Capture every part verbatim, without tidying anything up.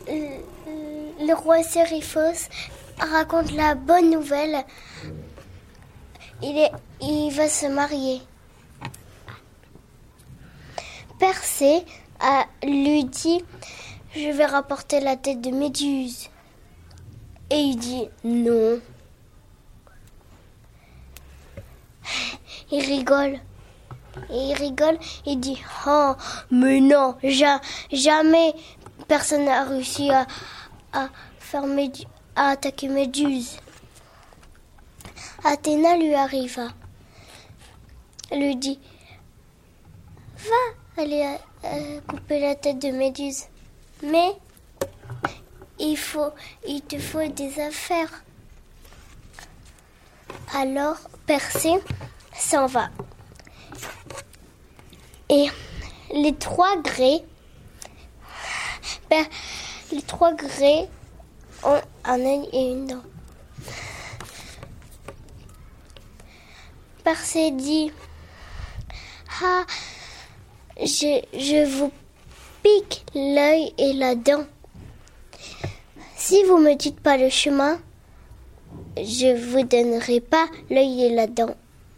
le, le roi Séréphos raconte la bonne nouvelle. Il, est, il va se marier. Persée a, lui dit « Je vais rapporter la tête de Méduse ». Et il dit « Non ». Il rigole. Et il rigole, il dit « Oh, mais non, ja, jamais personne n'a réussi à, à, faire Médu- à attaquer Méduse. » Athéna lui arriva. Elle lui dit « Va aller euh, couper la tête de Méduse. Mais il, faut, il te faut des affaires. » Alors Persée s'en va. Et les trois grès, les trois grès ont un œil et une dent. Persée dit « Ah, je, je vous pique l'œil et la dent. Si vous me dites pas le chemin, je vous donnerai pas l'œil et la dent. »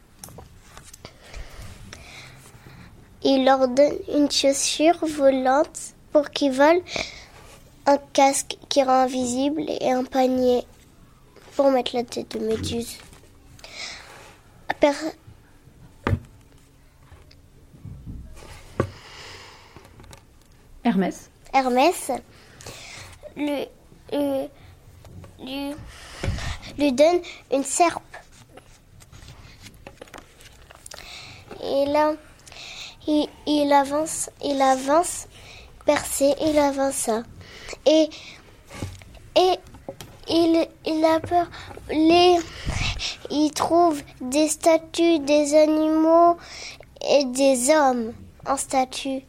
Il leur donne une chaussure volante pour qu'ils volent, un casque qui rend invisible et un panier pour mettre la tête de Méduse. Per... Hermès. Hermès lui, lui, lui, lui donne une serpe. Et là, il, il avance, il avance, Persée, il avança. Et, et il, il a peur. Les, il trouve des statues, des animaux et des hommes en statue.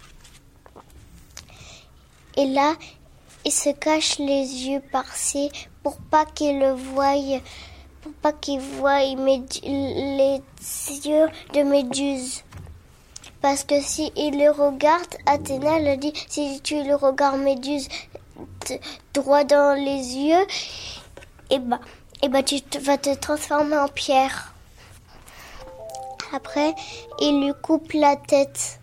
Et là, il se cache les yeux Persée pour pas qu'il le voie, pour pas qu'il voie Médu- les yeux de Méduse. Parce que si il le regarde, Athéna le dit, si tu le regardes Méduse droit dans les yeux, et bah, et bah tu te, vas te transformer en pierre. Après, il lui coupe la tête.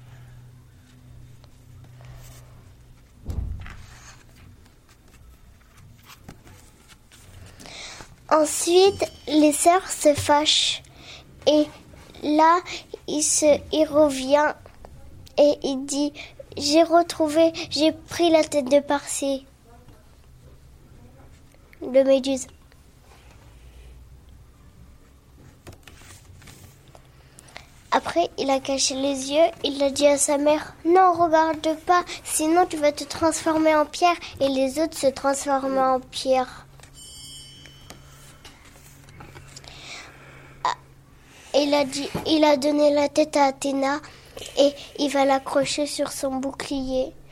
Ensuite, les sœurs se fâchent. Et là, il, se, il revient et il dit « J'ai retrouvé, j'ai pris la tête de Persée, de Méduse. » Après, il a caché les yeux, il a dit à sa mère « Non, regarde pas, sinon tu vas te transformer en pierre. » Et les autres se transforment en pierre. Il a, dit, il a donné la tête à Athéna et il va l'accrocher sur son bouclier.